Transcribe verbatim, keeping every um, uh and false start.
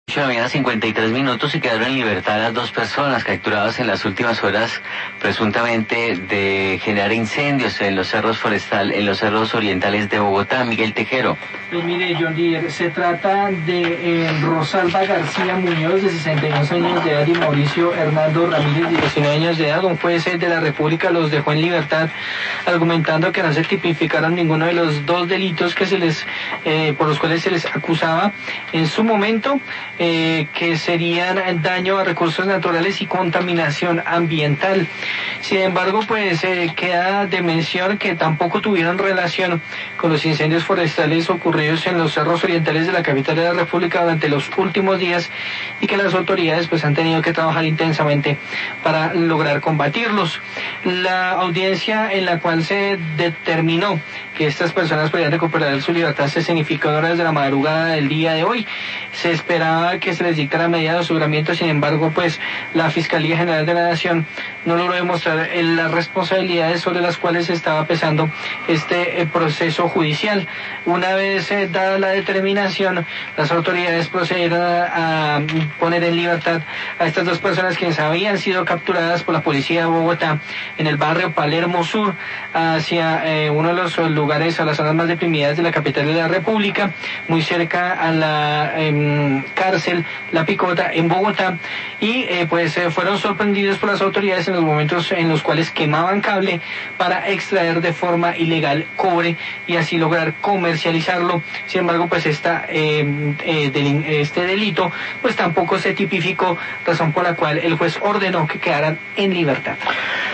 Mañana cincuenta y tres minutos y quedaron en libertad las dos personas capturadas en las últimas horas presuntamente de generar incendios en los cerros forestal, en los cerros orientales de Bogotá. Miguel Tejero. Pues mire, John Deere, se trata de eh, Rosalba García Muñoz, de sesenta y dos años de edad, y Mauricio Hernando Ramírez, de diecinueve años de edad. Un juez de la República los dejó en libertad, argumentando que no se tipificaron ninguno de los dos delitos que se les, eh, por los cuales se les acusaba en su momento, eh, que serían daño a recursos naturales y contaminación ambiental. Sin embargo, pues eh, queda de mención que tampoco tuvieron relación con los incendios forestales ocurridos en los cerros orientales de la capital de la República durante los últimos días, y que las autoridades pues han tenido que trabajar intensamente para lograr combatirlos. La audiencia en la cual se determinó que estas personas podrían recuperar su libertad se significó en horas de la madrugada del día de hoy. Se esperaba que se les dictara medida de aseguramiento. Sin embargo, pues la Fiscalía General de la Nación no logró demostrar las responsabilidades sobre las cuales estaba pesando este eh, proceso judicial. Una vez eh, dada la determinación, las autoridades procedieron a, a poner en libertad a estas dos personas, quienes habían sido capturadas por la policía de Bogotá en el barrio Palermo Sur, hacia eh, uno de los lugares, a las zonas más deprimidas de la capital de la República, muy cerca a la eh, cárcel La Picota en Bogotá, y eh, pues eh, fueron sorprendidos por las autoridades en los momentos en los cuales quemaban cable para extraer de forma ilegal cobre y así lograr comercializarlo. Sin embargo, pues esta, eh, eh, del, este delito pues tampoco se tipificó, razón por la cual el juez ordenó que quedaran en libertad.